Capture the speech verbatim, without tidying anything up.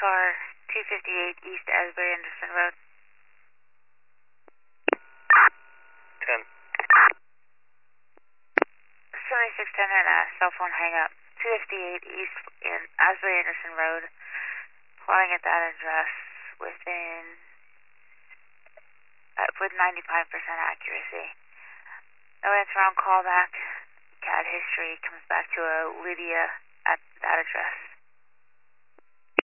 car two fifty-eight East Asbury Anderson Road. ten. seventy-six ten and a cell phone hang up. two fifty-eight East in Asbury Anderson Road. Plotting at that address within, uh, with ninety-five percent accuracy. No answer on callback. C A D history comes back to a Lydia at that address.